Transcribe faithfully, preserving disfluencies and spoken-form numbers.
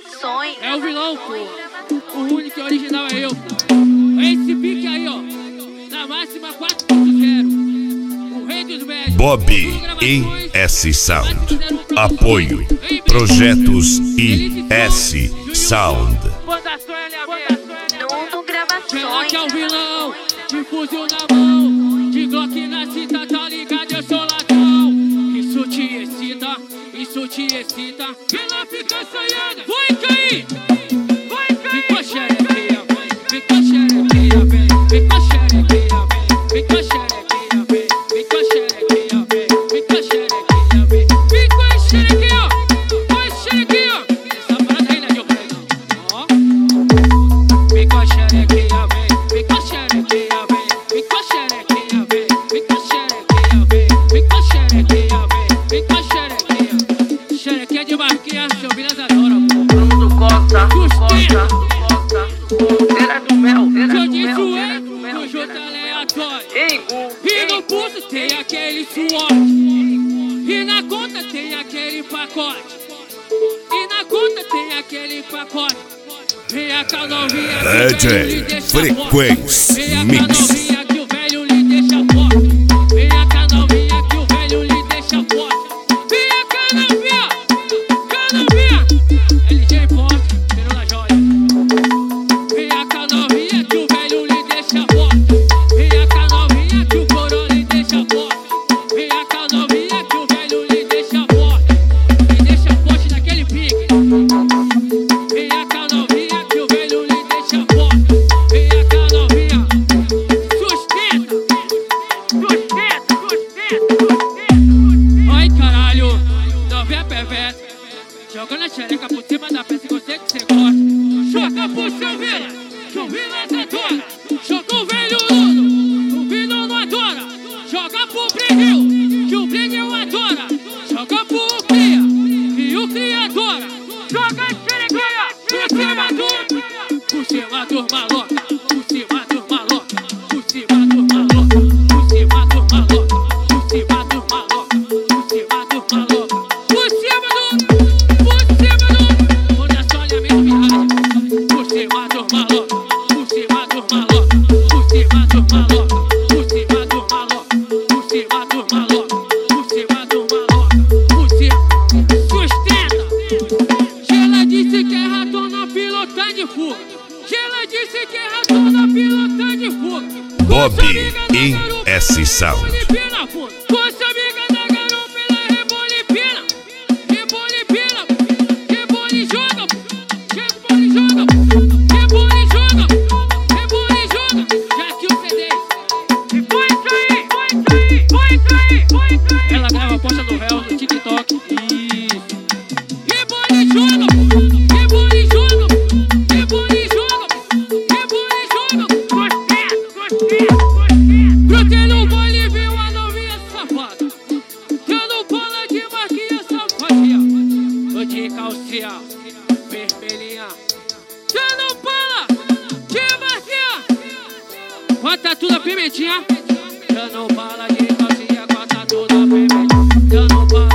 gravações. É o vilão, pô. O único e original é eu. Esse pique aí, ó. Na máxima quatro ponto zero. O rei dos médios. Bob I S Sound. Apoio. Projetos I S Sound. Nuno Gravações. Ela que é o vilão. De fuzil na mão. De Glock na cinta, tá ligado? Eu sou ladrão. Isso te excita. Isso te excita. Ela fica sonhando. Vai cair. Vai cair. Fica xerequeia, vem. Fica xerequeia, vem. Fica xerequeia, vem. Fica xerequeia, vem. Fica xerequeia, vem. Fica xerequeia, vem. Fica xerequeia. Vai xerequeia. Essa parada aí, né, meu velho? Ó. Fica xerequeia, vem. Fica xerequeia, vem. Fica xerequeia, vem. Fica xerequeia, vem. Fica xerequeia, vem. Fica xerequeia. Xerequeia de marquinha, Chovinas adora, pô. Bruno Costa, Sustenta. Costa, Costa. Era do mel, era Eu do disse mel, o era E, do mel. no J aleatório. Ei, Gu, E no pulso tem aquele suor. E na conta tem aquele pacote. E na conta tem aquele pacote. Vem a calnovinha que o velho lhe D J deixa Frequência forte. Vem a Mix. calnovinha que o velho lhe deixa forte. Vem a calnovinha que o velho lhe deixa forte. Vem a calnovinha, calnovinha. L J forte, cheiro da joia. Vem a calnovinha que o velho lhe deixa forte. Vem a calnovinha que o coro lhe deixa forte. Vem a calnovinha que o velho lhe deixa forte. Lhe deixa forte naquele pique. Vem a calnovinha que o velho lhe deixa forte. Vem a calnovinha. Sustenta. Sustenta. Sustenta. Sustenta. Ai, caralho. Novinha perversa. Jogando a xereca por cima da peça que eu sei que você gosta. Joga pro seu vila. Que o vila adora. Joga o velho Nuno. O vila não adora. Joga pro Briguil. Que o Briguil adora. Joga pro Cria. E o Cria adora. Joga a xerequeia. Por cima do. Por cima do maloca. Por cima do maloca. Por cima do maloca. Por cima do maloca. Por cima do maloca. Por cima do maloca. Por cima do. Por cima do. Onde a sua alimento viaja. Por cima do maloca. Por cima do maloca. Por cima do maloca. Por cima do maloca. Por cima do maloca. Por cima do maloca. Por cima. Sustenta. Ela disse que é ratona pilotando de fuga. Ela disse que é ratona pilotando de fuga. Bob I S Sound. Com sua amiga da garupa, ela rebola e pina. Rebola e pina. Rebola e joga. Rebola e joga. Rebola e joga. Rebola e joga. Já que o C D. E vai cair. Vai cair. Vai cair. Vai cair. Ela grava a posta do réu no TikTok. Isso. Rebola e joga. Rebola e joga. Rebola e joga. Rebola e joga. Gostei. Gostei. Gostei. Brotei no baile e vi uma novinha safada. Dando bola de marquinha safadinha. Tô de calcinha vermelhinha. Dando bola de marquinha. Bota tudo a pimentinha. Dando bala de calcinha, bota tudo a pimentinha. Dando bala.